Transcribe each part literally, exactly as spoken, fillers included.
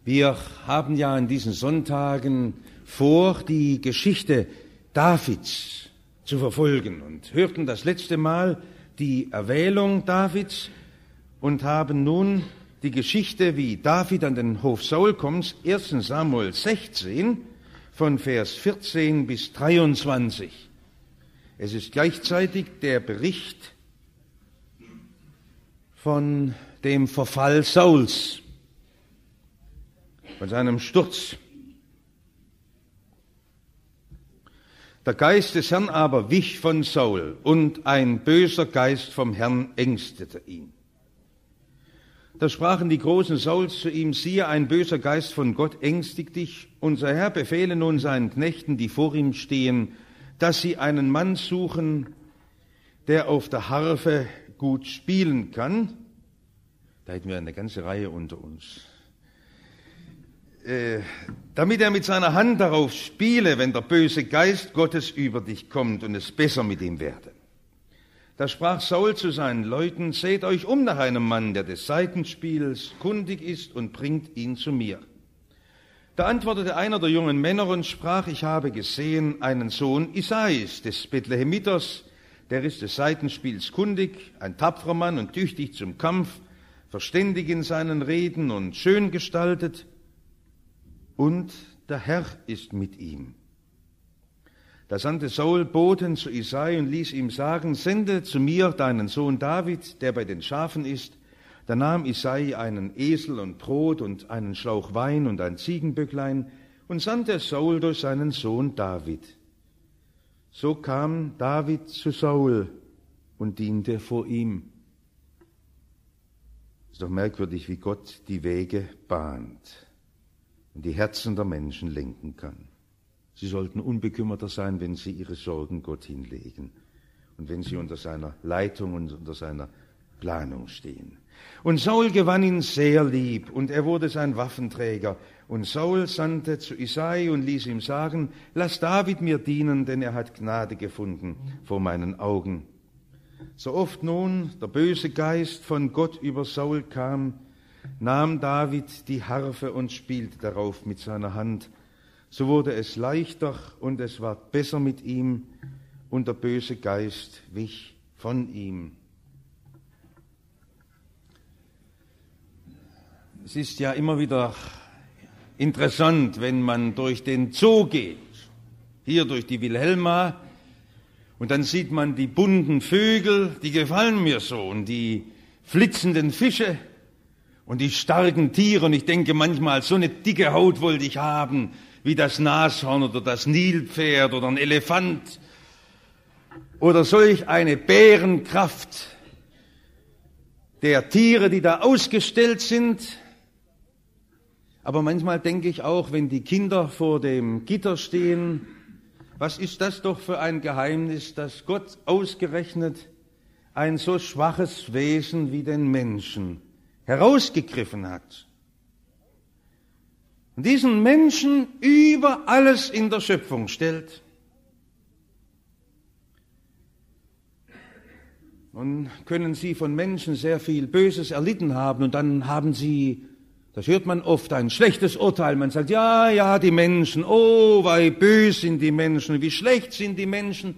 Wir haben ja an diesen Sonntagen vor, die Geschichte Davids zu verfolgen und hörten das letzte Mal die Erwählung Davids und haben nun die Geschichte, wie David an den Hof Saul kommt, erster Samuel sechzehn, von Vers vierzehn bis dreiundzwanzig. Es ist gleichzeitig der Bericht von dem Verfall Sauls, von seinem Sturz. Der Geist des Herrn aber wich von Saul, und ein böser Geist vom Herrn ängstete ihn. Da sprachen die Großen Sauls zu ihm: Siehe, ein böser Geist von Gott ängstigt dich. Unser Herr befehle nun seinen Knechten, die vor ihm stehen, dass sie einen Mann suchen, der auf der Harfe gut spielen kann. Da hätten wir eine ganze Reihe unter uns. Äh, damit er mit seiner Hand darauf spiele, wenn der böse Geist Gottes über dich kommt und es besser mit ihm werde. Da sprach Saul zu seinen Leuten: Seht euch um nach einem Mann, der des Saitenspiels kundig ist, und bringt ihn zu mir. Da antwortete einer der jungen Männer und sprach: Ich habe gesehen einen Sohn Isais des Bethlehemiters, der ist des Saitenspiels kundig, ein tapferer Mann und tüchtig zum Kampf, verständig in seinen Reden und schön gestaltet, und der Herr ist mit ihm. Da sandte Saul Boten zu Isai und ließ ihm sagen: Sende zu mir deinen Sohn David, der bei den Schafen ist. Da nahm Isai einen Esel und Brot und einen Schlauch Wein und ein Ziegenböcklein und sandte Saul durch seinen Sohn David. So kam David zu Saul und diente vor ihm. Es ist doch merkwürdig, wie Gott die Wege bahnt und die Herzen der Menschen lenken kann. Sie sollten unbekümmerter sein, wenn sie ihre Sorgen Gott hinlegen und wenn sie unter seiner Leitung und unter seiner Planung stehen. Und Saul gewann ihn sehr lieb, und er wurde sein Waffenträger. Und Saul sandte zu Isai und ließ ihm sagen: Lass David mir dienen, denn er hat Gnade gefunden vor meinen Augen. So oft nun der böse Geist von Gott über Saul kam, nahm David die Harfe und spielte darauf mit seiner Hand. So wurde es leichter und es ward besser mit ihm, und der böse Geist wich von ihm. Es ist ja immer wieder interessant, wenn man durch den Zoo geht, hier durch die Wilhelma, und dann sieht man die bunten Vögel, die gefallen mir so, und die flitzenden Fische und die starken Tiere. Und ich denke manchmal, so eine dicke Haut wollte ich haben, wie das Nashorn oder das Nilpferd oder ein Elefant oder solch eine Bärenkraft der Tiere, die da ausgestellt sind. Aber manchmal denke ich auch, wenn die Kinder vor dem Gitter stehen, was ist das doch für ein Geheimnis, dass Gott ausgerechnet ein so schwaches Wesen wie den Menschen herausgegriffen hat und diesen Menschen über alles in der Schöpfung stellt. Nun können sie von Menschen sehr viel Böses erlitten haben, und dann haben sie, das hört man oft, ein schlechtes Urteil. Man sagt: Ja, ja, die Menschen, oh, wie böse sind die Menschen, wie schlecht sind die Menschen.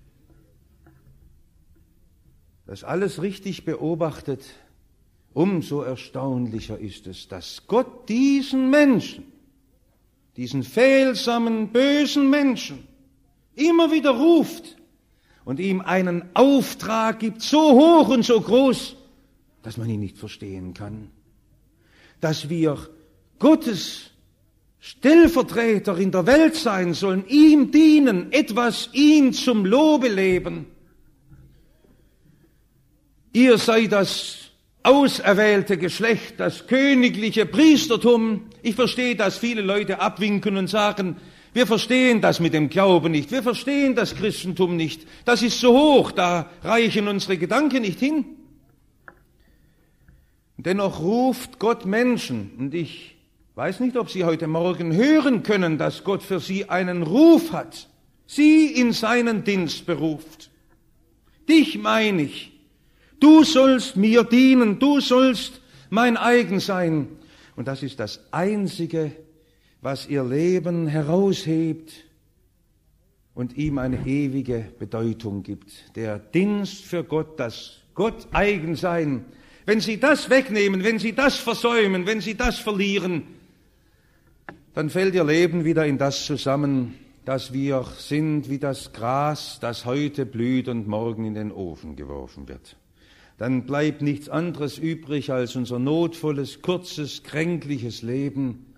Das alles richtig beobachtet, umso erstaunlicher ist es, dass Gott diesen Menschen, diesen fehlsamen, bösen Menschen, immer wieder ruft und ihm einen Auftrag gibt, so hoch und so groß, dass man ihn nicht verstehen kann. Dass wir Gottes Stellvertreter in der Welt sein sollen, ihm dienen, etwas ihn zum Lobe leben. Ihr seid das auserwählte Geschlecht, das königliche Priestertum. Ich verstehe, dass viele Leute abwinken und sagen: Wir verstehen das mit dem Glauben nicht, wir verstehen das Christentum nicht, das ist so hoch, da reichen unsere Gedanken nicht hin. Dennoch ruft Gott Menschen, und ich weiß nicht, ob Sie heute Morgen hören können, dass Gott für Sie einen Ruf hat, Sie in seinen Dienst beruft. Dich meine ich, du sollst mir dienen, du sollst mein eigen sein. Und das ist das Einzige, was ihr Leben heraushebt und ihm eine ewige Bedeutung gibt. Der Dienst für Gott, das Gott eigen sein. Wenn Sie das wegnehmen, wenn Sie das versäumen, wenn Sie das verlieren, dann fällt Ihr Leben wieder in das zusammen, dass wir sind wie das Gras, das heute blüht und morgen in den Ofen geworfen wird. Dann bleibt nichts anderes übrig als unser notvolles, kurzes, kränkliches Leben,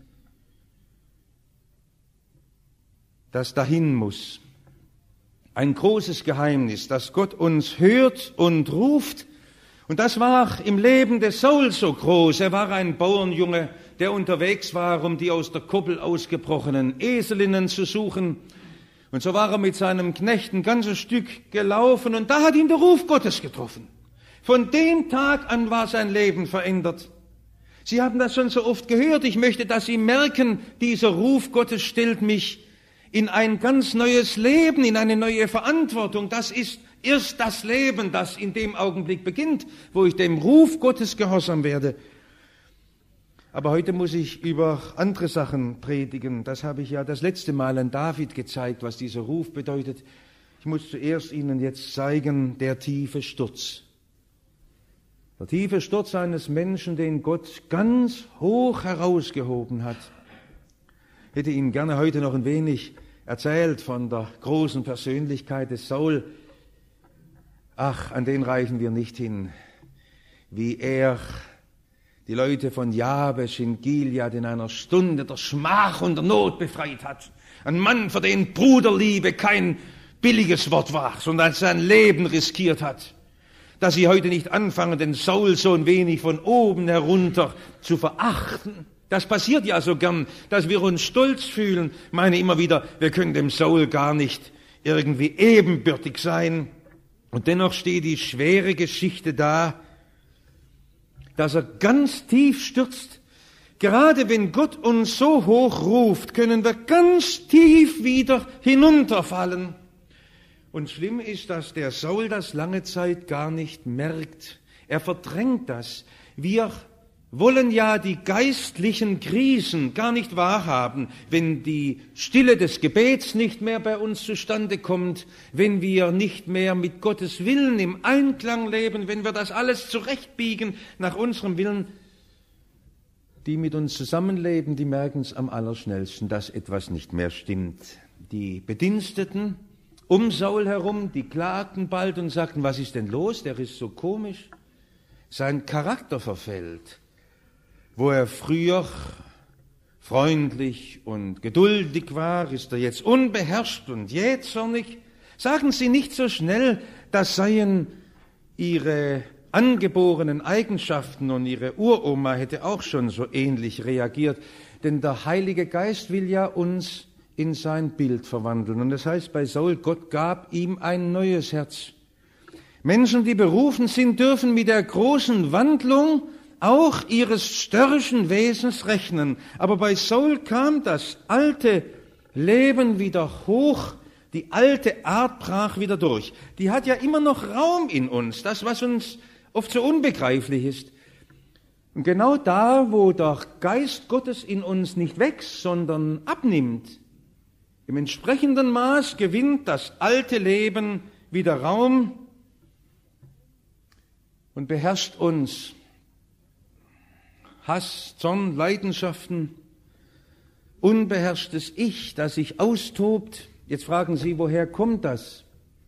das dahin muss. Ein großes Geheimnis, dass Gott uns hört und ruft. Und das war im Leben des Saul so groß. Er war ein Bauernjunge, der unterwegs war, um die aus der Koppel ausgebrochenen Eselinnen zu suchen. Und so war er mit seinem Knecht ein ganzes Stück gelaufen und da hat ihn der Ruf Gottes getroffen. Von dem Tag an war sein Leben verändert. Sie haben das schon so oft gehört. Ich möchte, dass Sie merken, dieser Ruf Gottes stellt mich in ein ganz neues Leben, in eine neue Verantwortung. Das ist erst das Leben, das in dem Augenblick beginnt, wo ich dem Ruf Gottes gehorsam werde. Aber heute muss ich über andere Sachen predigen. Das habe ich ja das letzte Mal an David gezeigt, was dieser Ruf bedeutet. Ich muss zuerst Ihnen jetzt zeigen, der tiefe Sturz. Der tiefe Sturz eines Menschen, den Gott ganz hoch herausgehoben hat. Ich hätte Ihnen gerne heute noch ein wenig erzählt von der großen Persönlichkeit des Saul. Ach, an den reichen wir nicht hin, wie er die Leute von Jabesh in Gilead in einer Stunde der Schmach und der Not befreit hat. Ein Mann, für den Bruderliebe kein billiges Wort war, sondern sein Leben riskiert hat. Dass Sie heute nicht anfangen, den Saul so ein wenig von oben herunter zu verachten. Das passiert ja so gern, dass wir uns stolz fühlen. Ich meine immer wieder, wir können dem Saul gar nicht irgendwie ebenbürtig sein. Und dennoch steht die schwere Geschichte da, dass er ganz tief stürzt. Gerade wenn Gott uns so hoch ruft, können wir ganz tief wieder hinunterfallen. Und schlimm ist, dass der Saul das lange Zeit gar nicht merkt. Er verdrängt das. Wir wollen ja die geistlichen Krisen gar nicht wahrhaben, wenn die Stille des Gebets nicht mehr bei uns zustande kommt, wenn wir nicht mehr mit Gottes Willen im Einklang leben, wenn wir das alles zurechtbiegen nach unserem Willen. Die mit uns zusammenleben, die merken es am allerschnellsten, dass etwas nicht mehr stimmt. Die Bediensteten um Saul herum, die klagten bald und sagten, was ist denn los, der ist so komisch. Sein Charakter verfällt. Wo er früher freundlich und geduldig war, ist er jetzt unbeherrscht und jähzornig. Sagen Sie nicht so schnell, das seien Ihre angeborenen Eigenschaften und Ihre Uroma hätte auch schon so ähnlich reagiert. Denn der Heilige Geist will ja uns in sein Bild verwandeln. Und das heißt bei Saul, Gott gab ihm ein neues Herz. Menschen, die berufen sind, dürfen mit der großen Wandlung auch ihres störrischen Wesens rechnen. Aber bei Saul kam das alte Leben wieder hoch, die alte Art brach wieder durch. Die hat ja immer noch Raum in uns, das, was uns oft so unbegreiflich ist. Und genau da, wo der Geist Gottes in uns nicht wächst, sondern abnimmt, im entsprechenden Maß gewinnt das alte Leben wieder Raum und beherrscht uns. Hass, Zorn, Leidenschaften, unbeherrschtes Ich, das sich austobt. Jetzt fragen Sie, woher kommt das?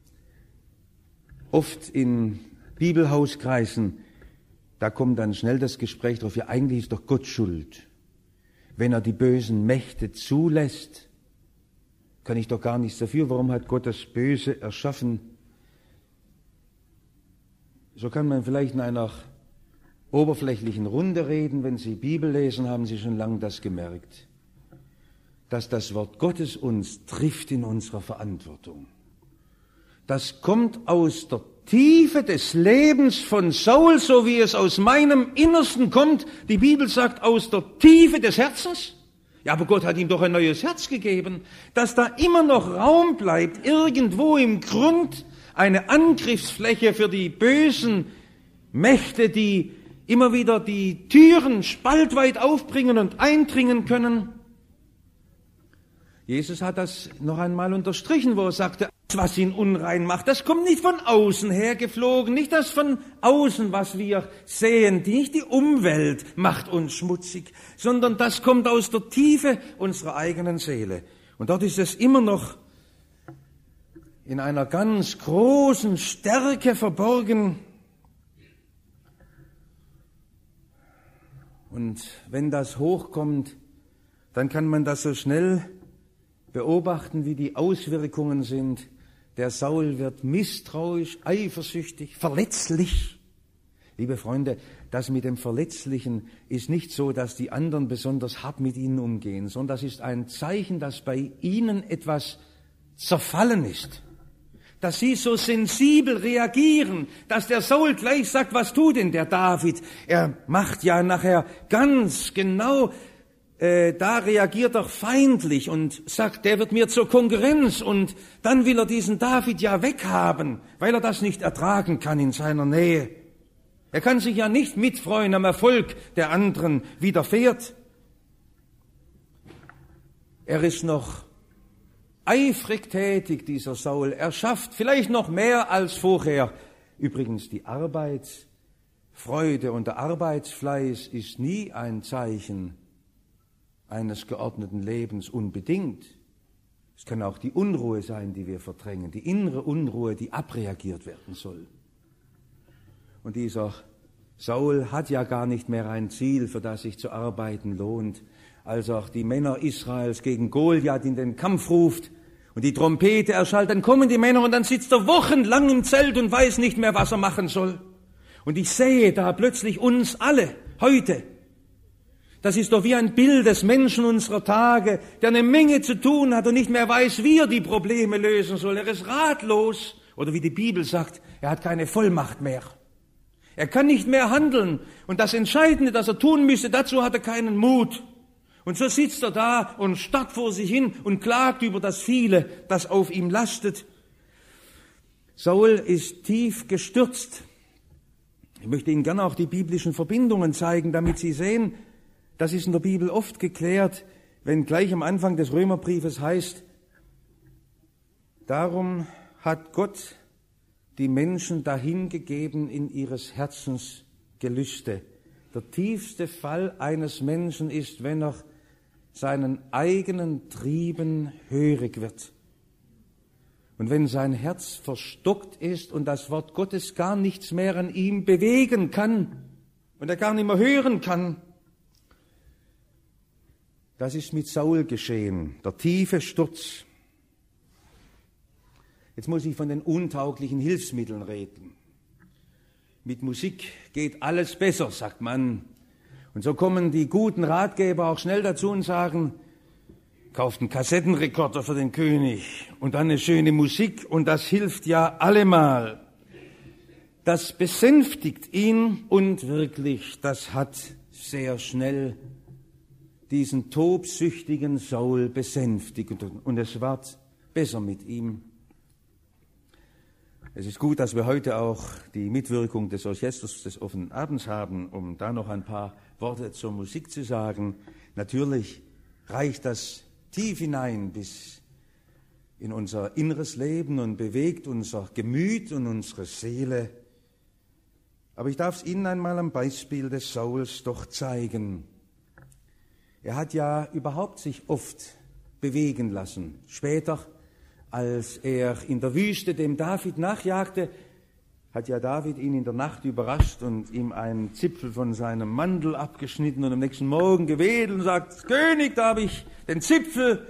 Oft in Bibelhauskreisen, da kommt dann schnell das Gespräch drauf, ja eigentlich ist doch Gott schuld. Wenn er die bösen Mächte zulässt, kann ich doch gar nichts dafür. Warum hat Gott das Böse erschaffen? So kann man vielleicht in einer oberflächlichen Runde reden. Wenn Sie Bibel lesen, haben Sie schon lange das gemerkt, dass das Wort Gottes uns trifft in unserer Verantwortung. Das kommt aus der Tiefe des Lebens von Saul, so wie es aus meinem Innersten kommt. Die Bibel sagt, aus der Tiefe des Herzens. Ja, aber Gott hat ihm doch ein neues Herz gegeben, dass da immer noch Raum bleibt, irgendwo im Grund eine Angriffsfläche für die bösen Mächte, die immer wieder die Türen spaltweit aufbringen und eindringen können. Jesus hat das noch einmal unterstrichen, wo er sagte, was ihn unrein macht, das kommt nicht von außen her geflogen, nicht das von außen, was wir sehen, nicht die Umwelt macht uns schmutzig, sondern das kommt aus der Tiefe unserer eigenen Seele. Und dort ist es immer noch in einer ganz großen Stärke verborgen. Und wenn das hochkommt, dann kann man das so schnell beobachten, wie die Auswirkungen sind. Der Saul wird misstrauisch, eifersüchtig, verletzlich. Liebe Freunde, das mit dem Verletzlichen ist nicht so, dass die anderen besonders hart mit ihnen umgehen, sondern das ist ein Zeichen, dass bei ihnen etwas zerfallen ist. Dass sie so sensibel reagieren, dass der Saul gleich sagt, was tut denn der David? Er macht ja nachher ganz genau, äh, da reagiert er feindlich und sagt, der wird mir zur Konkurrenz und dann will er diesen David ja weghaben, weil er das nicht ertragen kann in seiner Nähe. Er kann sich ja nicht mitfreuen am Erfolg der anderen widerfährt. Er ist noch eifrig tätig, dieser Saul. Er schafft vielleicht noch mehr als vorher. Übrigens, die Arbeitsfreude und der Arbeitsfleiß ist nie ein Zeichen eines geordneten Lebens unbedingt. Es kann auch die Unruhe sein, die wir verdrängen, die innere Unruhe, die abreagiert werden soll. Und dieser Saul hat ja gar nicht mehr ein Ziel, für das sich zu arbeiten lohnt. Als auch die Männer Israels gegen Goliath in den Kampf ruft und die Trompete erschallt, dann kommen die Männer und dann sitzt er wochenlang im Zelt und weiß nicht mehr, was er machen soll. Und ich sehe da plötzlich uns alle heute. Das ist doch wie ein Bild des Menschen unserer Tage, der eine Menge zu tun hat und nicht mehr weiß, wie er die Probleme lösen soll. Er ist ratlos. Oder wie die Bibel sagt, er hat keine Vollmacht mehr. Er kann nicht mehr handeln. Und das Entscheidende, das er tun müsste, dazu hat er keinen Mut. Und so sitzt er da und starrt vor sich hin und klagt über das Viele, das auf ihm lastet. Saul ist tief gestürzt. Ich möchte Ihnen gerne auch die biblischen Verbindungen zeigen, damit Sie sehen, das ist in der Bibel oft geklärt, wenn gleich am Anfang des Römerbriefes heißt, darum hat Gott die Menschen dahingegeben in ihres Herzens Gelüste. Der tiefste Fall eines Menschen ist, wenn er seinen eigenen Trieben hörig wird. Und wenn sein Herz verstockt ist und das Wort Gottes gar nichts mehr an ihm bewegen kann und er gar nicht mehr hören kann. Das ist mit Saul geschehen, der tiefe Sturz. Jetzt muss ich von den untauglichen Hilfsmitteln reden. Mit Musik geht alles besser, sagt man. Und so kommen die guten Ratgeber auch schnell dazu und sagen, kauft einen Kassettenrekorder für den König und dann eine schöne Musik und das hilft ja allemal. Das besänftigt ihn und wirklich, das hat sehr schnell diesen tobsüchtigen Saul besänftigt und es ward besser mit ihm. Es ist gut, dass wir heute auch die Mitwirkung des Orchesters des offenen Abends haben, um da noch ein paar Worte zur Musik zu sagen. Natürlich reicht das tief hinein bis in unser inneres Leben und bewegt unser Gemüt und unsere Seele. Aber ich darf es Ihnen einmal am Beispiel des Sauls doch zeigen. Er hat ja überhaupt sich oft bewegen lassen. Später, als er in der Wüste dem David nachjagte, hat ja David ihn in der Nacht überrascht und ihm einen Zipfel von seinem Mantel abgeschnitten und am nächsten Morgen gewedelt und sagt, König, da habe ich den Zipfel.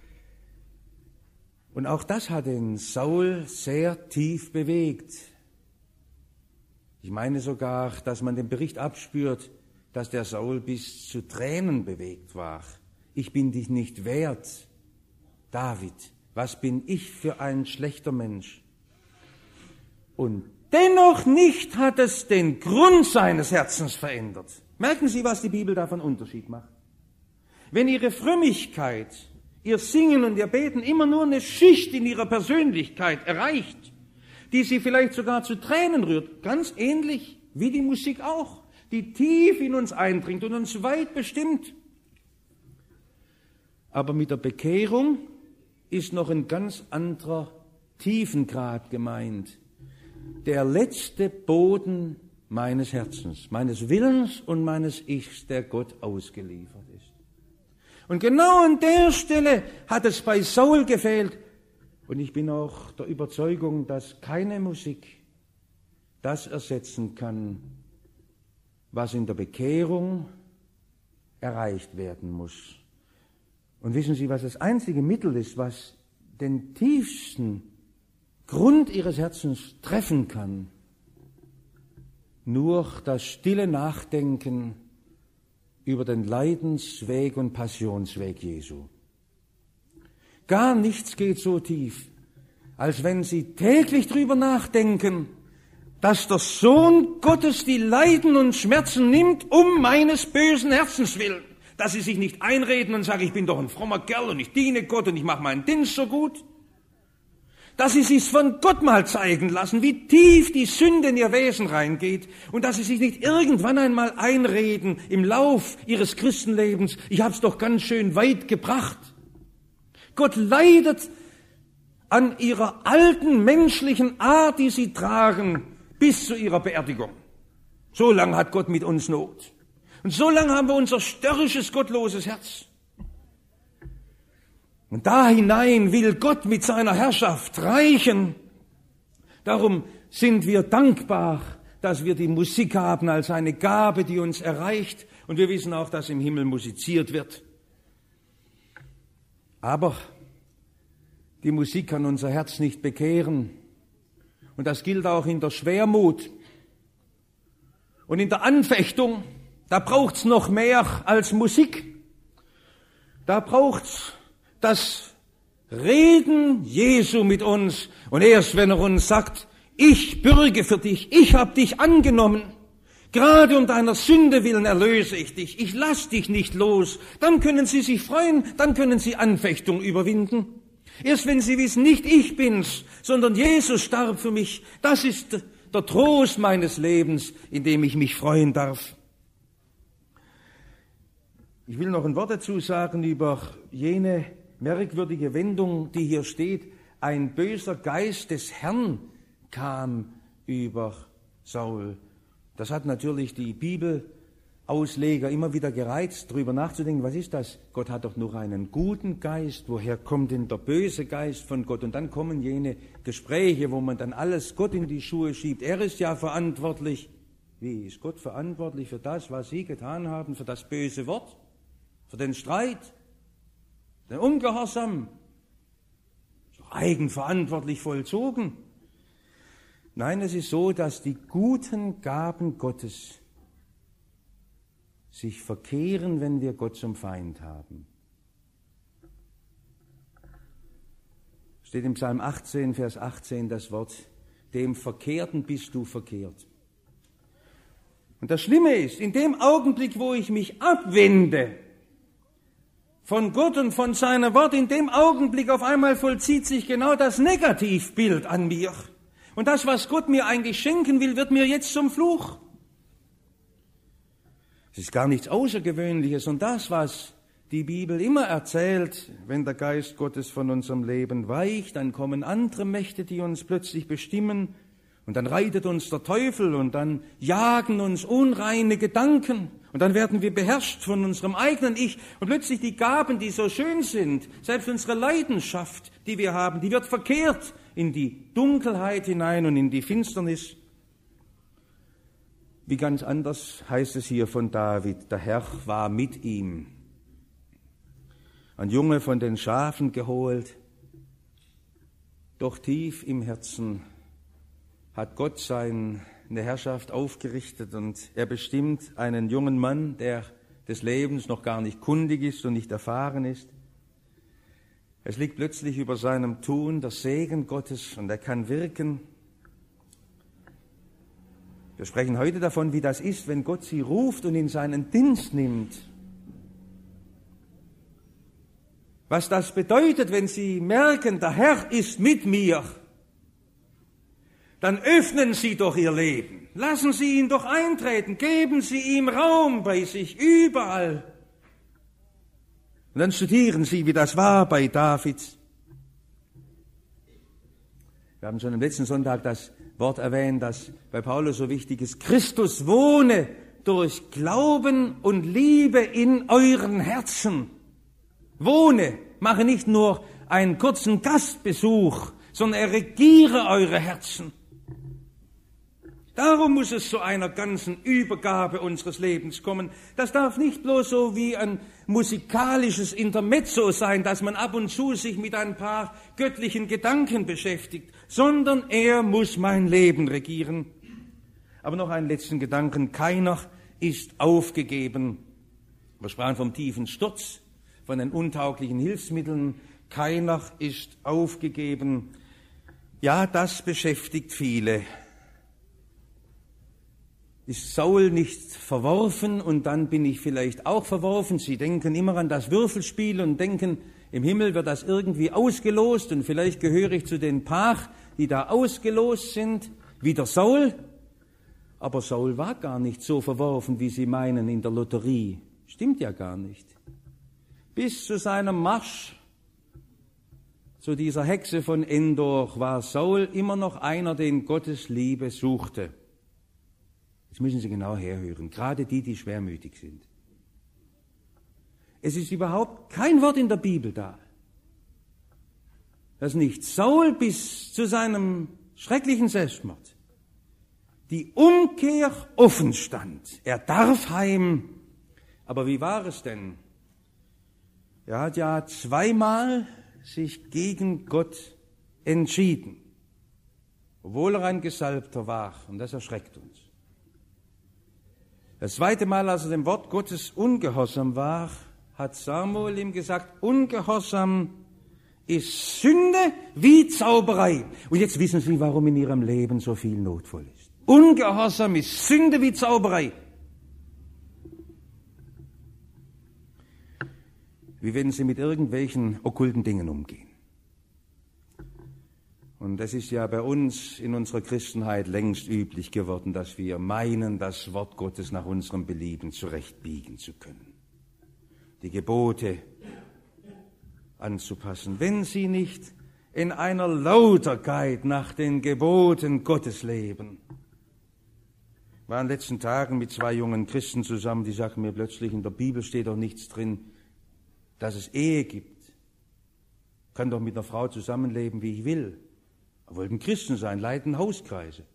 Und auch das hat den Saul sehr tief bewegt. Ich meine sogar, dass man den Bericht abspürt, dass der Saul bis zu Tränen bewegt war. Ich bin dich nicht wert, David. Was bin ich für ein schlechter Mensch? Und dennoch nicht hat es den Grund seines Herzens verändert. Merken Sie, was die Bibel davon Unterschied macht? Wenn Ihre Frömmigkeit, Ihr Singen und Ihr Beten immer nur eine Schicht in Ihrer Persönlichkeit erreicht, die Sie vielleicht sogar zu Tränen rührt, ganz ähnlich wie die Musik auch, die tief in uns eindringt und uns weit bestimmt. Aber mit der Bekehrung ist noch ein ganz anderer Tiefengrad gemeint. Der letzte Boden meines Herzens, meines Willens und meines Ichs, der Gott ausgeliefert ist. Und genau an der Stelle hat es bei Saul gefehlt. Und ich bin auch der Überzeugung, dass keine Musik das ersetzen kann, was in der Bekehrung erreicht werden muss. Und wissen Sie, was das einzige Mittel ist, was den tiefsten Grund Ihres Herzens treffen kann? Nur das stille Nachdenken über den Leidensweg und Passionsweg Jesu. Gar nichts geht so tief, als wenn Sie täglich drüber nachdenken, dass der Sohn Gottes die Leiden und Schmerzen nimmt, um meines bösen Herzens willen. Dass Sie sich nicht einreden und sagen, ich bin doch ein frommer Kerl und ich diene Gott und ich mache meinen Dienst so gut. Dass Sie sich von Gott mal zeigen lassen, wie tief die Sünde in Ihr Wesen reingeht und dass Sie sich nicht irgendwann einmal einreden im Lauf Ihres Christenlebens, ich hab's doch ganz schön weit gebracht. Gott leidet an Ihrer alten menschlichen Art, die Sie tragen, bis zu Ihrer Beerdigung. So lange hat Gott mit uns Not. Und so lange haben wir unser störrisches, gottloses Herz. Und da hinein will Gott mit seiner Herrschaft reichen. Darum sind wir dankbar, dass wir die Musik haben als eine Gabe, die uns erreicht. Und wir wissen auch, dass im Himmel musiziert wird. Aber die Musik kann unser Herz nicht bekehren. Und das gilt auch in der Schwermut und in der Anfechtung. Da braucht's noch mehr als Musik. Da braucht's das Reden Jesu mit uns. Und erst wenn er uns sagt, ich bürge für dich, ich habe dich angenommen, gerade um deiner Sünde willen erlöse ich dich, ich lass dich nicht los, dann können Sie sich freuen, dann können Sie Anfechtung überwinden. Erst wenn Sie wissen, nicht ich bin's, sondern Jesus starb für mich, das ist der Trost meines Lebens, in dem ich mich freuen darf. Ich will noch ein Wort dazu sagen über jene merkwürdige Wendung, die hier steht. Ein böser Geist des Herrn kam über Saul. Das hat natürlich die Bibelausleger immer wieder gereizt, darüber nachzudenken, was ist das? Gott hat doch nur einen guten Geist. Woher kommt denn der böse Geist von Gott? Und dann kommen jene Gespräche, wo man dann alles Gott in die Schuhe schiebt. Er ist ja verantwortlich. Wie ist Gott verantwortlich für das, was Sie getan haben, für das böse Wort? Für den Streit, den Ungehorsam, eigenverantwortlich vollzogen. Nein, es ist so, dass die guten Gaben Gottes sich verkehren, wenn wir Gott zum Feind haben. Steht im Psalm achtzehn, Vers achtzehn das Wort, dem Verkehrten bist du verkehrt. Und das Schlimme ist, in dem Augenblick, wo ich mich abwende von Gott und von seinem Wort, in dem Augenblick auf einmal vollzieht sich genau das Negativbild an mir. Und das, was Gott mir eigentlich schenken will, wird mir jetzt zum Fluch. Es ist gar nichts Außergewöhnliches. Und das, was die Bibel immer erzählt, wenn der Geist Gottes von unserem Leben weicht, dann kommen andere Mächte, die uns plötzlich bestimmen. Und dann reitet uns der Teufel und dann jagen uns unreine Gedanken. Und dann werden wir beherrscht von unserem eigenen Ich. Und plötzlich die Gaben, die so schön sind, selbst unsere Leidenschaft, die wir haben, die wird verkehrt in die Dunkelheit hinein und in die Finsternis. Wie ganz anders heißt es hier von David, der Herr war mit ihm. Ein Junge von den Schafen geholt, doch tief im Herzen hat Gott seine Herrschaft aufgerichtet und er bestimmt einen jungen Mann, der des Lebens noch gar nicht kundig ist und nicht erfahren ist. Es liegt plötzlich über seinem Tun der Segen Gottes und er kann wirken. Wir sprechen heute davon, wie das ist, wenn Gott sie ruft und in seinen Dienst nimmt. Was das bedeutet, wenn sie merken, der Herr ist mit mir. dann öffnen Sie doch Ihr Leben. Lassen Sie ihn doch eintreten. Geben Sie ihm Raum bei sich, überall. Und dann studieren Sie, wie das war bei David. Wir haben schon am letzten Sonntag das Wort erwähnt, das bei Paulus so wichtig ist. Christus wohne durch Glauben und Liebe in euren Herzen. Wohne, mache nicht nur einen kurzen Gastbesuch, sondern er regiere eure Herzen. Darum muss es zu einer ganzen Übergabe unseres Lebens kommen. Das darf nicht bloß so wie ein musikalisches Intermezzo sein, dass man ab und zu sich mit ein paar göttlichen Gedanken beschäftigt, sondern er muss mein Leben regieren. Aber noch einen letzten Gedanken. Keiner ist aufgegeben. Wir sprachen vom tiefen Sturz, von den untauglichen Hilfsmitteln. Keiner ist aufgegeben. Ja, das beschäftigt viele. Ist Saul nicht verworfen und dann bin ich vielleicht auch verworfen? Sie denken immer an das Würfelspiel und denken, im Himmel wird das irgendwie ausgelost und vielleicht gehöre ich zu den Paar, die da ausgelost sind, wie der Saul. Aber Saul war gar nicht so verworfen, wie Sie meinen in der Lotterie. Stimmt ja gar nicht. Bis zu seinem Marsch zu dieser Hexe von Endor war Saul immer noch einer, den Gottes Liebe suchte. Jetzt müssen Sie genau herhören, gerade die, die schwermütig sind. Es ist überhaupt kein Wort in der Bibel da, dass nicht Saul bis zu seinem schrecklichen Selbstmord die Umkehr offen stand. Er darf heim. Aber wie war es denn? Er hat ja zweimal sich gegen Gott entschieden, obwohl er ein Gesalbter war, und das erschreckt uns. Das zweite Mal, als er dem Wort Gottes ungehorsam war, hat Samuel ihm gesagt, Ungehorsam ist Sünde wie Zauberei. Und jetzt wissen Sie, warum in Ihrem Leben so viel notvoll ist. Ungehorsam ist Sünde wie Zauberei. Wie wenn Sie mit irgendwelchen okkulten Dingen umgehen. Und das ist ja bei uns in unserer Christenheit längst üblich geworden, dass wir meinen, das Wort Gottes nach unserem Belieben zurechtbiegen zu können. Die Gebote anzupassen, wenn sie nicht in einer Lauterkeit nach den Geboten Gottes leben. Ich war in den letzten Tagen mit zwei jungen Christen zusammen, die sagten mir plötzlich, in der Bibel steht doch nichts drin, dass es Ehe gibt. Ich kann doch mit einer Frau zusammenleben, wie ich will. Wir wollten Christen sein, leiten Hauskreise.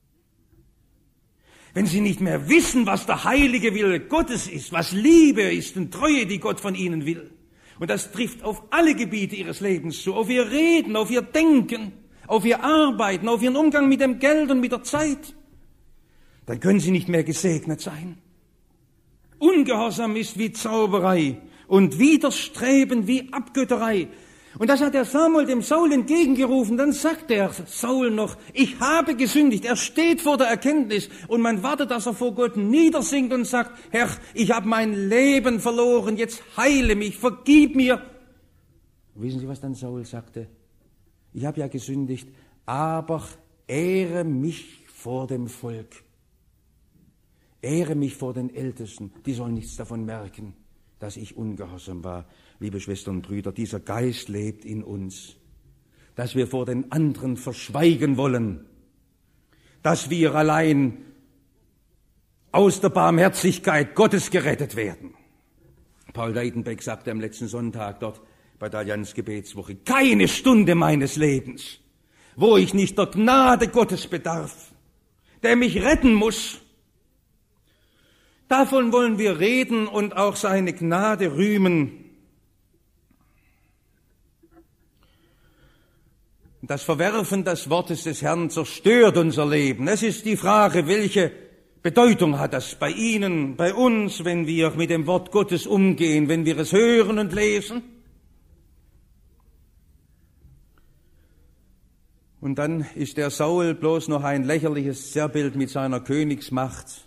Wenn sie nicht mehr wissen, was der heilige Wille Gottes ist, was Liebe ist und Treue, die Gott von ihnen will, und das trifft auf alle Gebiete ihres Lebens zu, auf ihr Reden, auf ihr Denken, auf ihr Arbeiten, auf ihren Umgang mit dem Geld und mit der Zeit, dann können sie nicht mehr gesegnet sein. Ungehorsam ist wie Zauberei und Widerstreben wie Abgötterei. Und das hat der Samuel dem Saul entgegengerufen. Dann sagt der Saul noch, ich habe gesündigt. Er steht vor der Erkenntnis und man wartet, dass er vor Gott niedersinkt und sagt, Herr, ich habe mein Leben verloren, jetzt heile mich, vergib mir. Wissen Sie, was dann Saul sagte? Ich habe ja gesündigt, aber ehre mich vor dem Volk. Ehre mich vor den Ältesten, die sollen nichts davon merken, dass ich ungehorsam war. Liebe Schwestern und Brüder, dieser Geist lebt in uns, dass wir vor den anderen verschweigen wollen, dass wir allein aus der Barmherzigkeit Gottes gerettet werden. Paul Leidenbeck sagte am letzten Sonntag dort bei der Allianzgebetswoche, keine Stunde meines Lebens, wo ich nicht der Gnade Gottes bedarf, der mich retten muss. Davon wollen wir reden und auch seine Gnade rühmen. Das Verwerfen des Wortes des Herrn zerstört unser Leben. Es ist die Frage, welche Bedeutung hat das bei Ihnen, bei uns, wenn wir mit dem Wort Gottes umgehen, wenn wir es hören und lesen? Und dann ist der Saul bloß noch ein lächerliches Zerrbild mit seiner Königsmacht.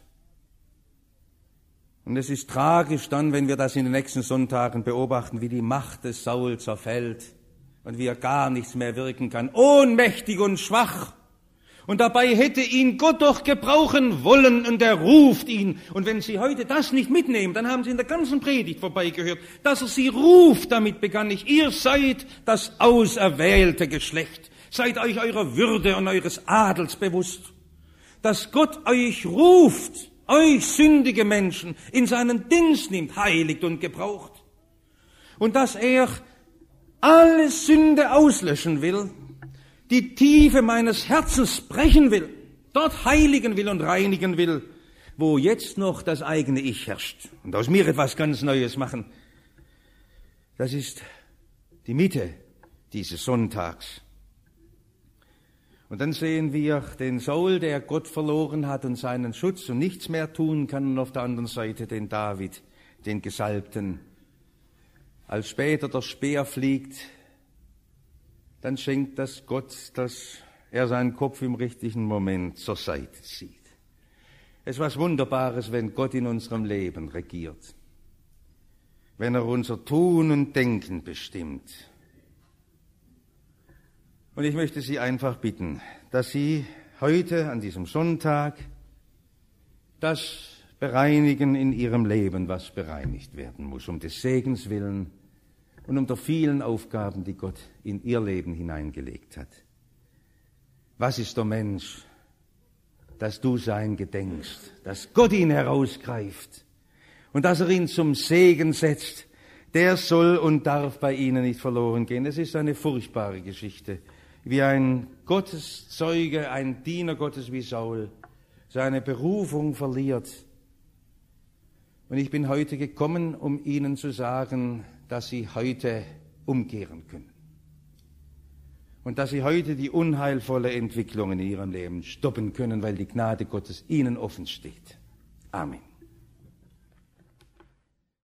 Und es ist tragisch dann, wenn wir das in den nächsten Sonntagen beobachten, wie die Macht des Saul zerfällt und wie er gar nichts mehr wirken kann, ohnmächtig und schwach. Und dabei hätte ihn Gott doch gebrauchen wollen und er ruft ihn. Und wenn Sie heute das nicht mitnehmen, dann haben Sie in der ganzen Predigt vorbeigehört, dass er Sie ruft. Damit begann ich. Ihr seid das auserwählte Geschlecht. Seid euch eurer Würde und eures Adels bewusst. Dass Gott euch ruft, euch sündige Menschen, in seinen Dienst nimmt, heiligt und gebraucht. Und dass er alle Sünde auslöschen will, die Tiefe meines Herzens brechen will, dort heiligen will und reinigen will, wo jetzt noch das eigene Ich herrscht und aus mir etwas ganz Neues machen. Das ist die Mitte dieses Sonntags. Und dann sehen wir den Saul, der Gott verloren hat und seinen Schutz und nichts mehr tun kann, und auf der anderen Seite den David, den Gesalbten. Als später der Speer fliegt, dann schenkt das Gott, dass er seinen Kopf im richtigen Moment zur Seite zieht. Es ist was Wunderbares, wenn Gott in unserem Leben regiert, wenn er unser Tun und Denken bestimmt. Und ich möchte Sie einfach bitten, dass Sie heute an diesem Sonntag das bereinigen in Ihrem Leben, was bereinigt werden muss, um des Segens willen und um der vielen Aufgaben, die Gott in Ihr Leben hineingelegt hat. Was ist der Mensch, dass du sein gedenkst, dass Gott ihn herausgreift und dass er ihn zum Segen setzt? Der soll und darf bei Ihnen nicht verloren gehen. Es ist eine furchtbare Geschichte, wie ein Gotteszeuge, ein Diener Gottes wie Saul seine Berufung verliert. Und ich bin heute gekommen, um Ihnen zu sagen, dass Sie heute umkehren können. Und dass Sie heute die unheilvolle Entwicklung in Ihrem Leben stoppen können, weil die Gnade Gottes Ihnen offen steht. Amen.